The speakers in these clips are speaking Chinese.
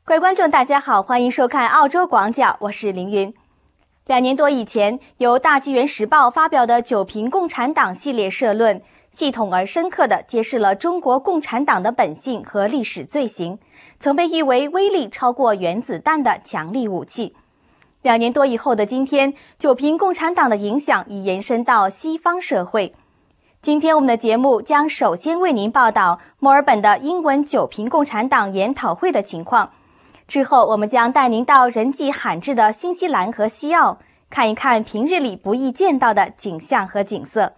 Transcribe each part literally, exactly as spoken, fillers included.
各位观众大家好，欢迎收看澳洲广角，我是凌云。两年多以前，由大纪元时报发表的九评共产党系列社论，系统而深刻地揭示了中国共产党的本性和历史罪行，曾被誉为威力超过原子弹的强力武器。两年多以后的今天，九评共产党的影响已延伸到西方社会。今天我们的节目将首先为您报道墨尔本的英文九评共产党研讨会的情况。之后我们将带您到人迹罕至的新西兰和西澳，看一看平日里不易见到的景象和景色。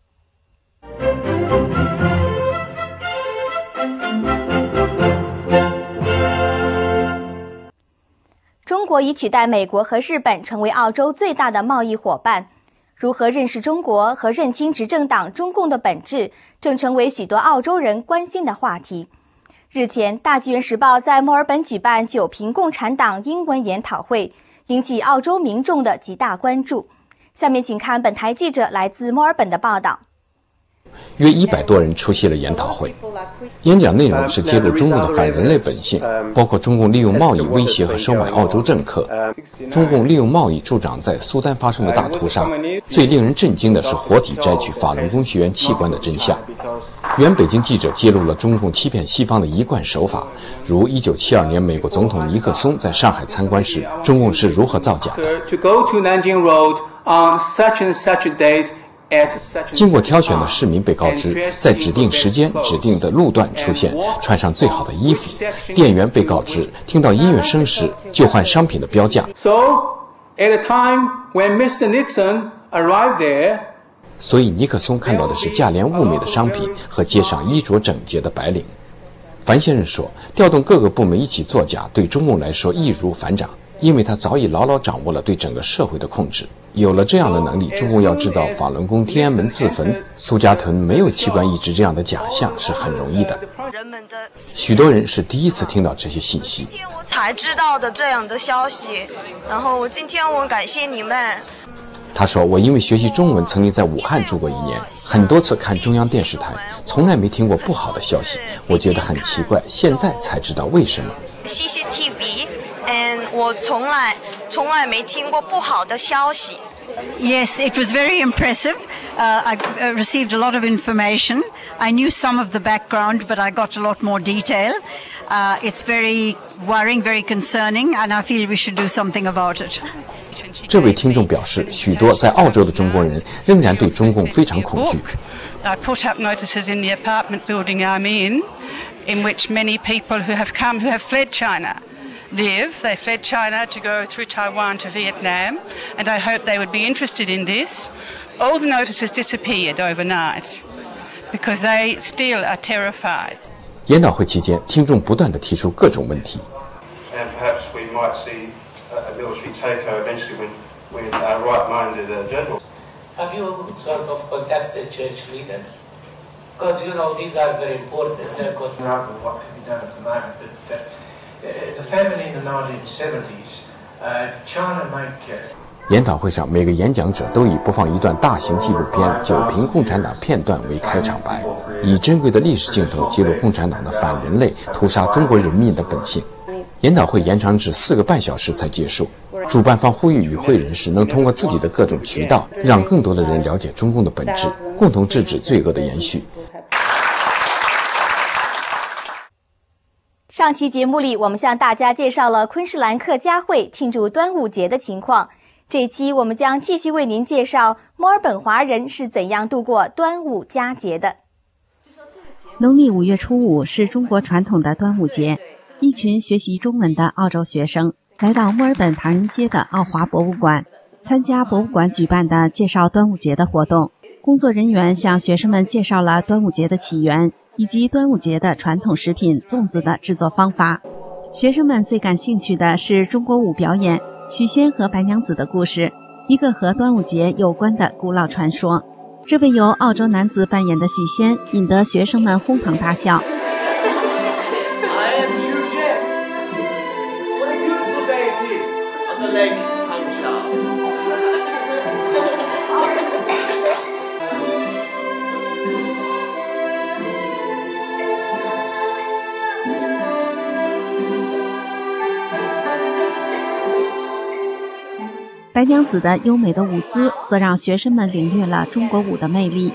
中国已取代美国和日本成为澳洲最大的贸易伙伴。如何认识中国和认清执政党中共的本质，正成为许多澳洲人关心的话题。日前，大纪元时报在墨尔本举办九评共产党英文研讨会，引起澳洲民众的极大关注。下面请看本台记者来自墨尔本的报道。 约一百多人出席了研讨会，演讲内容是揭露中共的反人类本性，包括中共利用贸易威胁和收买澳洲政客，中共利用贸易助长在苏丹发生的大屠杀，最令人震惊的是活体摘取法轮功学员器官的真相。原北京记者揭露了中共欺骗西方的一贯手法，如一九七二年美国总统尼克松在上海参观时，中共是如何造假的。经过挑选的市民被告知，在指定时间、指定的路段出现，穿上最好的衣服。店员被告知，听到音乐声时就换商品的标价。所以尼克松看到的是价廉物美的商品和街上衣着整洁的白领。樊先生说，调动各个部门一起作假，对中共来说易如反掌，因为他早已牢牢掌握了对整个社会的控制。有了这样的能力，中共要制造法轮功天安门自焚、苏家屯没有器官移植这样的假象是很容易的。许多人是第一次听到这些信息， 今天我才知道的这样的消息，然后我今天我感谢你们。 他说，我因为学习中文曾经在武汉住过一年，很多次看中央电视台，从来没听过不好的消息，我觉得很奇怪，现在才知道为什么。 C C T V and 我从来从来没听过不好的消息。 Yes, it was very impressive. Uh, I uh, received a lot of information. I knew some of the background, but I got a lot more detail. Uh, it's very worrying, very concerning, and I feel we should do something about it. 这位听众表示，许多在澳洲的中国人仍然对中共非常恐惧。 I put up notices in the apartment building I'm in, in which many people who have come, who have fled China, live. They fled China to go through Taiwan to Vietnam, and I hope they would be interested in this. All the notices disappeared overnight because they still are terrified. 研讨会期间，听众不断地提出各种问题。 And perhaps we might see a military takeover eventually when, when uh, right-minded uh, generals. Have you sort of contacted church leaders? Because, you know, these are very important. They've got... I don't know what can be done at the moment, but uh, the famine in the nineteen seventies, uh, China make... Uh, 研讨会上，每个演讲者都以播放一段大型纪录片《九评共产党》片段为开场白，以珍贵的历史镜头揭露共产党的反人类、屠杀中国人民的本性。研讨会延长至四个半小时才结束。主办方呼吁与会人士能通过自己的各种渠道，让更多的人了解中共的本质，共同制止罪恶的延续。 上期节目里，我们向大家介绍了昆士兰客家会庆祝端午节的情况。这期我们将继续为您介绍墨尔本华人是怎样度过端午佳节的。 农历五月初五是中国传统的端午节，一群学习中文的澳洲学生来到墨尔本唐人街的澳华博物馆，参加博物馆举办的介绍端午节的活动。工作人员向学生们介绍了端午节的起源，以及端午节的传统食品粽子的制作方法。学生们最感兴趣的是中国舞表演许仙和白娘子的故事，一个和端午节有关的古老传说。这位由澳洲男子扮演的许仙引得学生们哄堂大笑。 白娘子的优美的舞姿则让学生们领略了中国舞的魅力。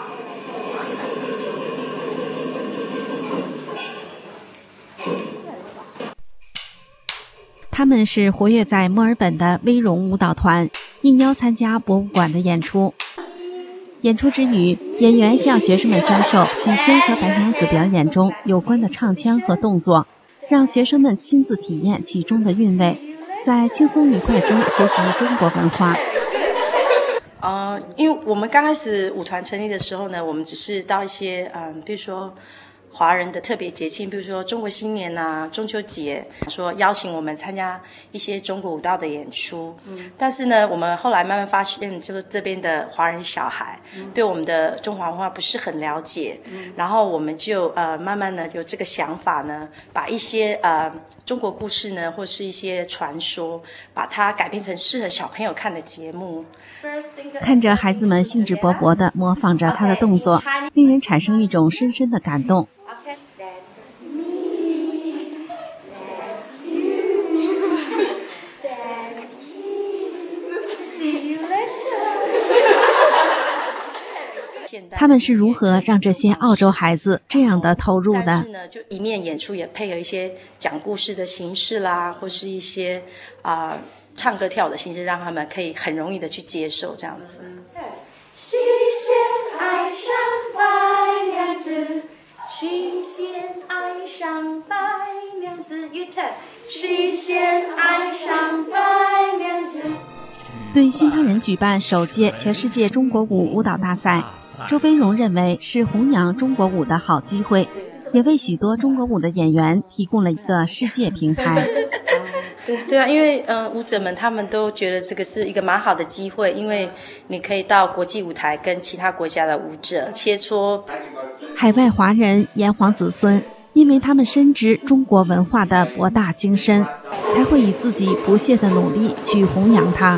他们是活跃在墨尔本的威荣舞蹈团，应邀参加博物馆的演出。演出之余，演员向学生们教授许仙和白娘子表演中有关的唱腔和动作，让学生们亲自体验其中的韵味，在轻松愉快中学习中国文化。 呃，因为我们刚开始舞团成立的时候呢，我们只是到一些嗯，比如说华人的特别节庆，比如说中国新年啊、中秋节，说邀请我们参加一些中国舞蹈的演出。嗯，但是呢，我们后来慢慢发现，就是这边的华人小孩、嗯、对我们的中华文化不是很了解。嗯，然后我们就呃慢慢的有这个想法呢，把一些呃中国故事呢，或是一些传说，把它改编成适合小朋友看的节目。 看着孩子们兴致勃勃地模仿着他的动作，令人产生一种深深的感动。他们是如何让这些澳洲孩子这样的投入的？ 但是呢，就一面演出也配合一些讲故事的形式啦，或是一些啊、呃、唱歌跳舞的形式，让他们可以很容易的去接受这样子。 许仙爱上白娘子，许仙爱上白娘子 ，You turn。许仙爱上白娘子。 对新唐人举办首届全世界中国舞舞蹈大赛，周飞荣认为是弘扬中国舞的好机会，也为许多中国舞的演员提供了一个世界平台。 对对啊，因为嗯、呃，舞者们他们都觉得这个是一个蛮好的机会，因为你可以到国际舞台跟其他国家的舞者切磋。 海外华人炎黄子孙，因为他们深知中国文化的博大精深，才会以自己不懈的努力去弘扬它。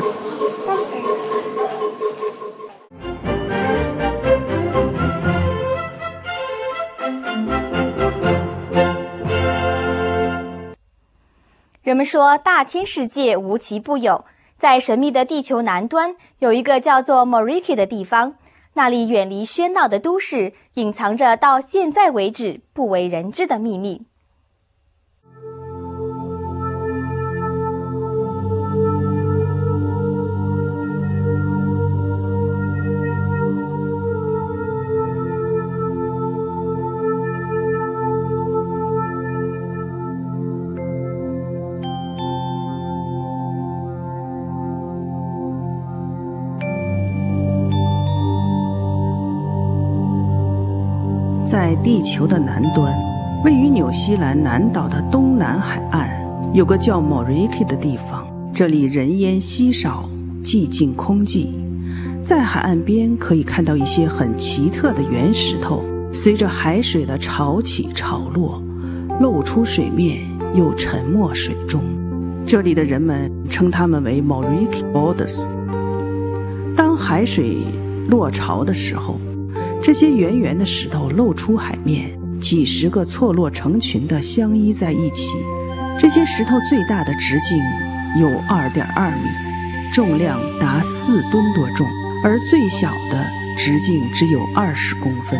人们说大千世界无奇不有，在神秘的地球南端有一个叫做 Moriki 的地方，那里远离喧闹的都市，隐藏着到现在为止不为人知的秘密。 在地球的南端，位于纽西兰南岛的东南海岸，有个叫 Moriki 的地方，这里人烟稀少，寂静空寂。在海岸边可以看到一些很奇特的圆石头，随着海水的潮起潮落，露出水面又沉没水中。这里的人们称它们为 Moriki Boulders。当海水落潮的时候，这些圆圆的石头露出海面，几十个错落成群地相依在一起。这些石头最大的直径有 二点二米，重量达四吨多重，而最小的直径只有二十公分。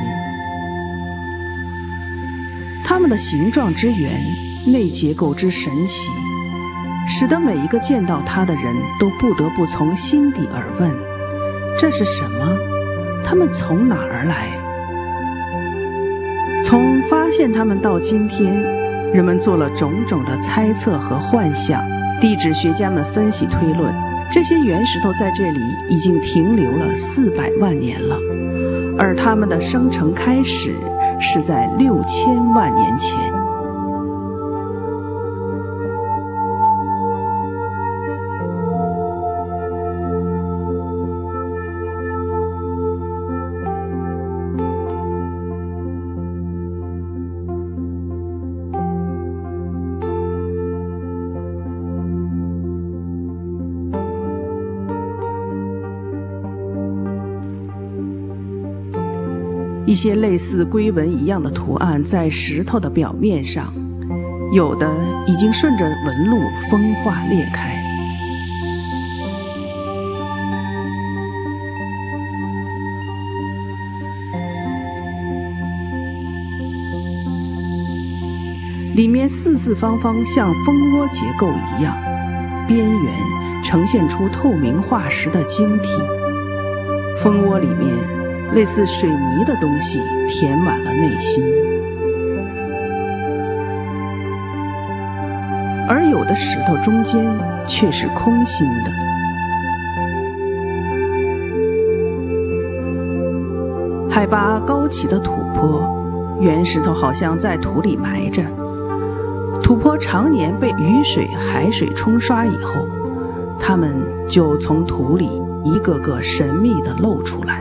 它们的形状之圆，内结构之神奇，使得每一个见到它的人都不得不从心底而问：这是什么？他们从哪儿来？从发现他们到今天，人们做了种种的猜测和幻想。地质学家们分析推论，这些原石头在这里已经停留了四百万年了，而它们的生成开始是在六千万年前。一些类似龟纹一样的图案在石头的表面上，有的已经顺着纹路风化裂开。 里面四四方方像蜂窝结构一样，边缘呈现出透明化石的晶体。蜂窝里面类似水泥的东西填满了内心，而有的石头中间却是空心的。海拔高起的土坡，原石头好像在土里埋着。土坡常年被雨水、海水冲刷以后，它们就从土里一个个神秘地露出来。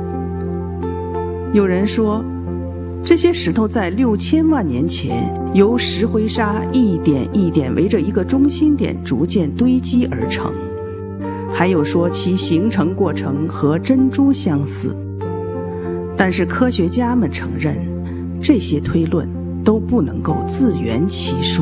有人说，这些石头在六千万年前由石灰沙一点一点围着一个中心点逐渐堆积而成，还有说其形成过程和珍珠相似。但是科学家们承认，这些推论都不能够自圆其说。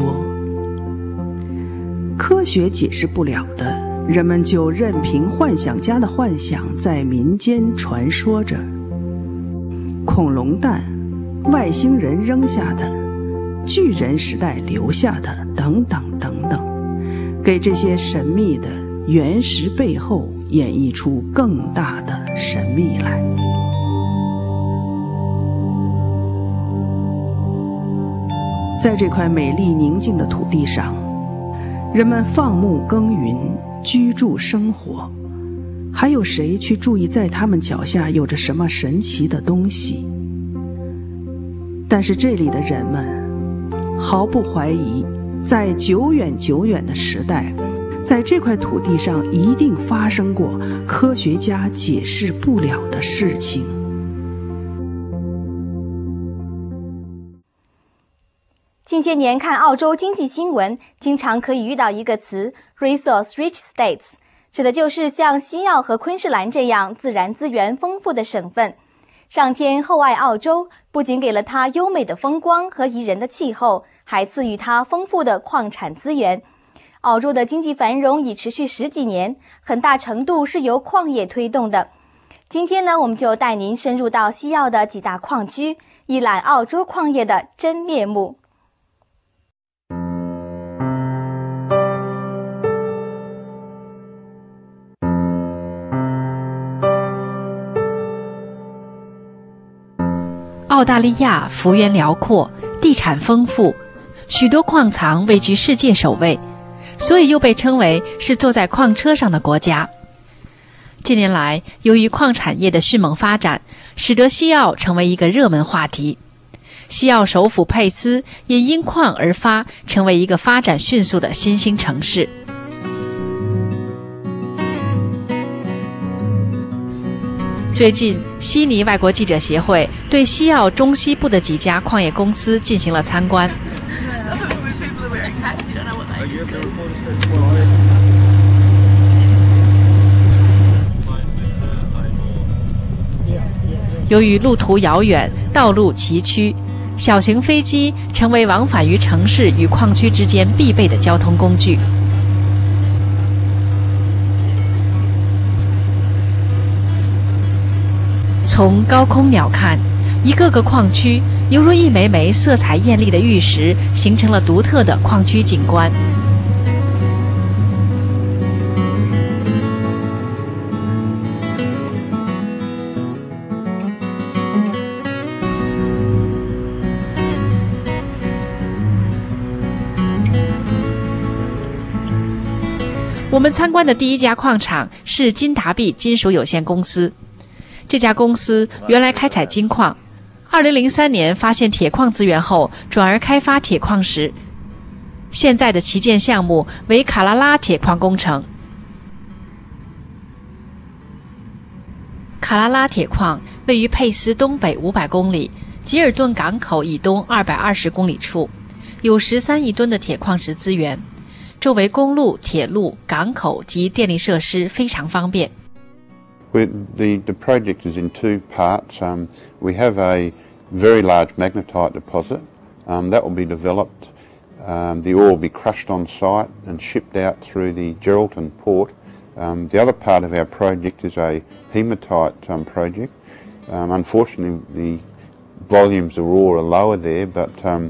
科学解释不了的，人们就任凭幻想家的幻想在民间传说着。恐龙蛋、外星人扔下的、巨人时代留下的等等等等，给这些神秘的原石背后演绎出更大的神秘来。在这块美丽宁静的土地上，人们放牧耕耘，居住生活，还有谁去注意在他们脚下有着什么神奇的东西？但是这里的人们毫不怀疑，在久远久远的时代，在这块土地上一定发生过科学家解释不了的事情。 近些年看澳洲经济新闻，经常可以遇到一个词 resource-rich states， 指的就是像西澳和昆士兰这样自然资源丰富的省份。上天厚爱澳洲，不仅给了它优美的风光和宜人的气候，还赐予它丰富的矿产资源。澳洲的经济繁荣已持续十几年，很大程度是由矿业推动的。今天呢，我们就带您深入到西澳的几大矿区，一览澳洲矿业的真面目。 澳大利亚幅员辽阔，地产丰富，许多矿藏位居世界首位，所以又被称为是坐在矿车上的国家。近年来，由于矿产业的迅猛发展，使得西澳成为一个热门话题。西澳首府佩斯也因矿而发，成为一个发展迅速的新兴城市。最近，悉尼外国记者协会对西澳中西部的几家矿业公司进行了参观。由于路途遥远，道路崎岖，小型飞机成为往返于城市与矿区之间必备的交通工具。从高空鸟看，一个个矿区犹如一枚枚色彩艳丽的玉石，形成了独特的矿区景观。我们参观的第一家矿场是金达币金属有限公司。这家公司原来开采金矿，二零零三年发现铁矿资源后，转而开发铁矿石。现在的旗舰项目为卡拉拉铁矿工程。卡拉拉铁矿位于佩斯东北五百公里，吉尔顿港口以东二百二十公里处，有十三亿吨的铁矿石资源，周围公路、铁路、港口及电力设施非常方便。 The, the project is in two parts. Um, we have a very large magnetite deposit um, that will be developed. Um, the ore will be crushed on site and shipped out through the Geraldton port. Um, the other part of our project is a hematite um, project. Um, unfortunately, the volumes of ore are lower there, but um,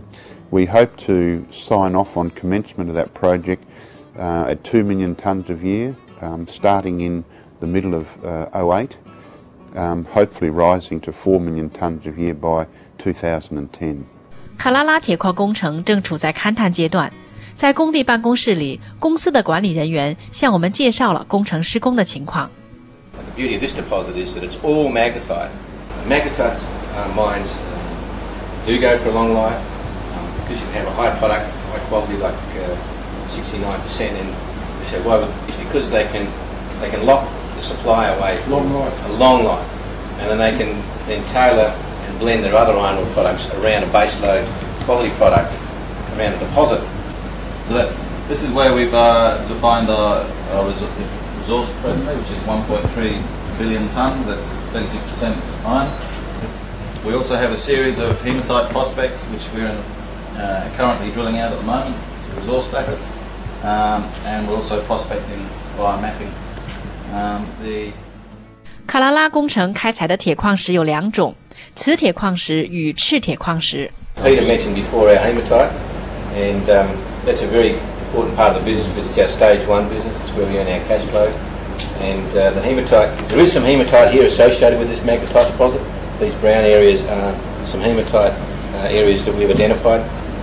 We hope to sign off on commencement of that project uh, at two million tonnes a year, um, starting in the middle of uh, oh eight, um, hopefully rising to four million tonnes a year by two thousand ten. 卡拉拉铁矿工程正处在勘探阶段，在工地办公室里，公司的管理人员向我们介绍了工程施工的情况。 The beauty of this deposit is that it's all magnetite. Magnetite uh, mines do go for a long life um, because you have a high product, high quality, like sixty-nine percent. And so why would, it's because they can they can lock the supply away for long life. a long life, and then they can then tailor and blend their other iron ore products around a base load quality product around a deposit. So that this is where we've uh, defined our, our resource presently, which is one point three billion tonnes. That's thirty-six percent iron. We also have a series of hematite prospects, which we're in, uh, currently drilling out at the moment, resource status, um, and we're also prospecting via mapping. Um, the 卡拉拉工程开采的铁矿石有两种，磁铁矿石与赤铁矿石。 Peter mentioned before our hematite, and um, that's a very important part of the business because it's our stage one business. It's where we earn our cash flow. And uh, the hematite, there is some hematite here associated with this magnetite deposit. These brown areas are some hematite uh, areas that we've identified.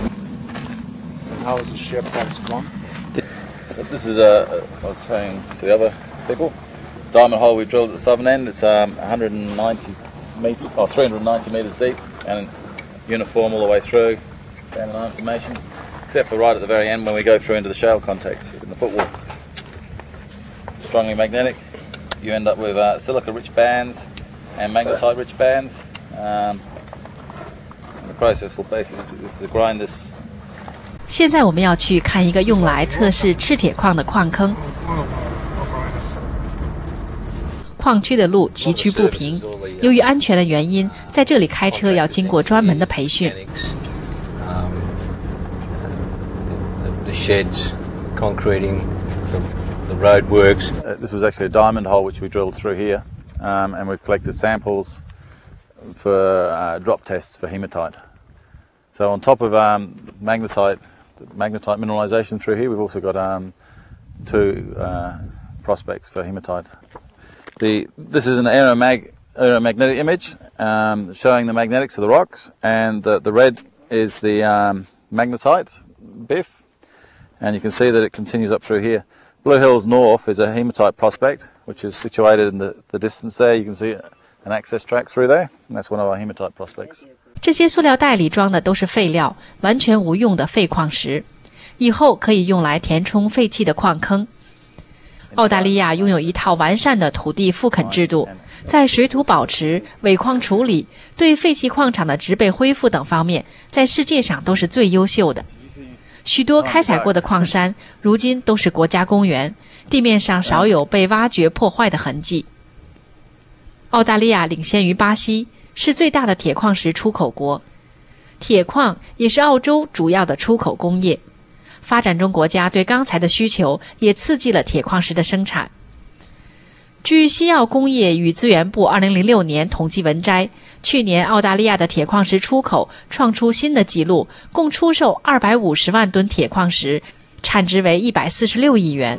How is the shear price gone? So this is a, I was saying to the other people, diamond hole we drilled at the southern end. It's um, one hundred ninety metres, or three hundred ninety metres deep, and uniform all the way through. Down in information, except for right at the very end when we go through into the shale context in the footwall. Strongly magnetic. You end up with uh, silica-rich bands and magnetite-rich bands. Um, and the process will basically is to grind this. 现在我们要去看一个用来测试赤铁矿的矿坑。矿区的路崎岖不平，由于安全的原因，在这里开车要经过专门的培训。 The sheds, concreting, the, the road works. Uh, this was actually a diamond hole which we drilled through here, um, and we've collected samples for uh, drop tests for hematite. So on top of um, magnetite, magnetite mineralisation through here, we've also got um, two uh, prospects for hematite. The this is an aeromag aeromagnetic image um, showing the magnetics of the rocks, and the the red is the um, magnetite B I F. And you can see that it continues up through here. Blue Hills North is a hematite prospect, which is situated in the, the distance there. You can see an access track through there, and that's one of our hematite prospects. 这些塑料袋里装的都是废料，完全无用的废矿石，以后可以用来填充废弃的矿坑。澳大利亚拥有一套完善的土地复垦制度，在水土保持、尾矿处理、对废弃矿场的植被恢复等方面，在世界上都是最优秀的。许多开采过的矿山，如今都是国家公园，地面上少有被挖掘破坏的痕迹。澳大利亚领先于巴西，是最大的铁矿石出口国，铁矿也是澳洲主要的出口工业。发展中国家对钢材的需求也刺激了铁矿石的生产。据西澳工业与资源部二零零六年统计文摘，去年澳大利亚的铁矿石出口创出新的纪录，共出售二百五十万吨铁矿石，产值为一百四十六亿元。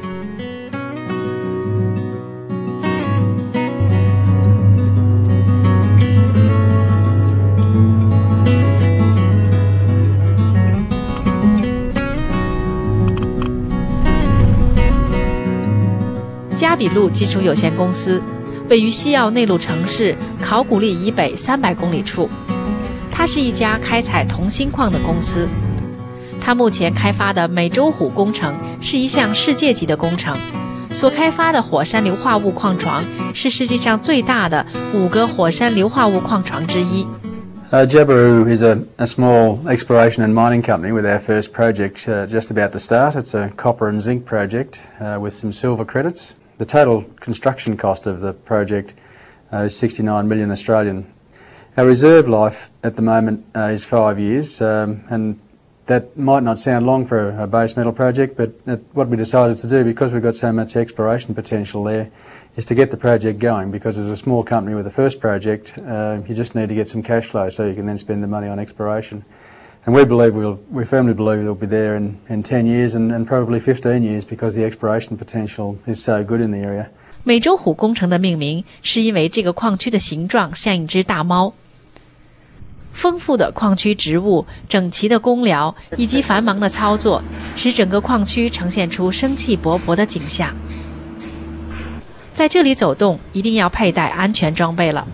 加比路基础有限公司位于西澳内陆城市考古利以北三百公里处，它是一家开采铜锌矿的公司。它目前开发的美洲虎工程是一项世界级的工程，所开发的火山硫化物矿床是世界上最大的五个火山硫化物矿床之一。 Uh, Jabiru is a, a small exploration and mining company with our first project uh, just about to start. It's a copper and zinc project uh, with some silver credits. The total construction cost of the project uh, is sixty-nine million Australian. Our reserve life at the moment uh, is five years, um, and that might not sound long for a base metal project, but what we decided to do, because we've got so much exploration potential there, is to get the project going, because as a small company with the first project, uh, you just need to get some cash flow so you can then spend the money on exploration. And we believe we'll, we firmly believe it'll be there in, in ten years and, and probably fifteen years because the exploration potential is so good in the area. 美洲虎工程的命名是因为这个矿区的形状像一只大猫。丰富的矿区植物、整齐的工寮以及繁忙的操作，使整个矿区呈现出生气勃勃的景象。在这里走动，一定要佩戴安全装备了。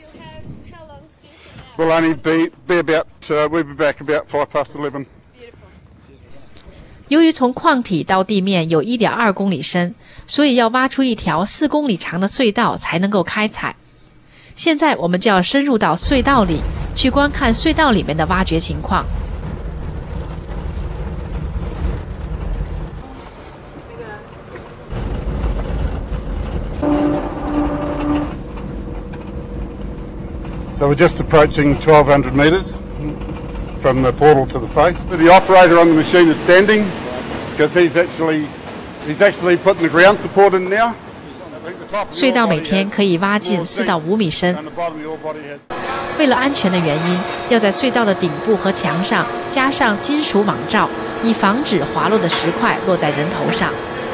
We'll only be, be about, uh, we'll be back about five past eleven. 由于从矿体到地面有 一点二公里深，所以要挖出一条四公里长的隧道才能够开采。现在我们就要深入到隧道里，去观看隧道里面的挖掘情况。 So we're just approaching twelve hundred metres from the portal to the face. The operator on the machine is standing because he's actually he's actually putting the ground support in now. 隧道每天可以挖进四到五米深。为了安全的原因，要在隧道的顶部和墙上加上金属网罩，以防止滑落的石块落在人头上。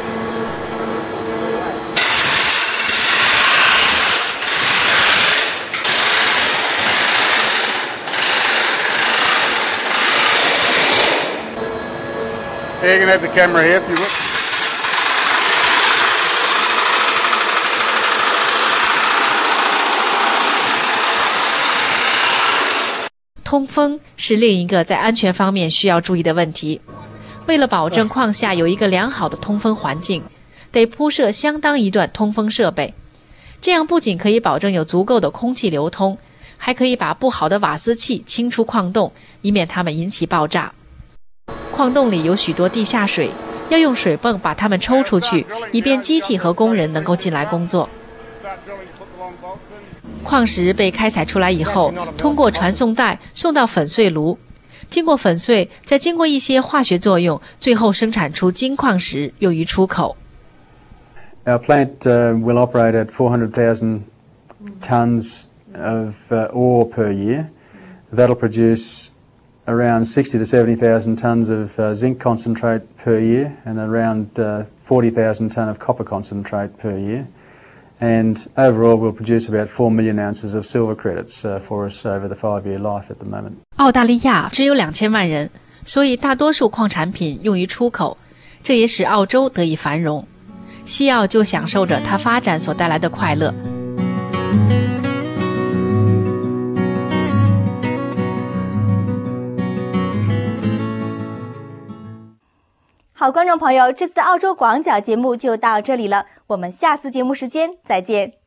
Yeah, you can have the camera here if you would. 通风是另一个在安全方面需要注意的问题。为了保证矿下有一个良好的通风环境，得铺设相当一段通风设备。这样不仅可以保证有足够的空气流通，还可以把不好的瓦斯气清出矿洞，以免它们引起爆炸。矿洞里有许多地下水，要用水泵把它们抽出去，以便机器和工人能够进来工作。矿石被开采出来以后，通过传送带送到粉碎炉，经过粉碎，再经过一些化学作用，最后生产出金矿石，用于出口。 Our plant uh, will operate at four hundred thousand tonnes of uh, ore per year. That'll produce around sixty to seventy thousand tonnes of uh, zinc concentrate per year and around uh, forty thousand tonne of copper concentrate per year. And overall we'll produce about four million ounces of silver credits uh, for us over the five-year life at the moment. 澳大利亚只有两千万人，所以大多数矿产品用于出口，这也使澳洲得以繁荣。西澳就享受着它发展所带来的快乐。 好，观众朋友，这次的澳洲广角节目就到这里了，我们下次节目时间再见。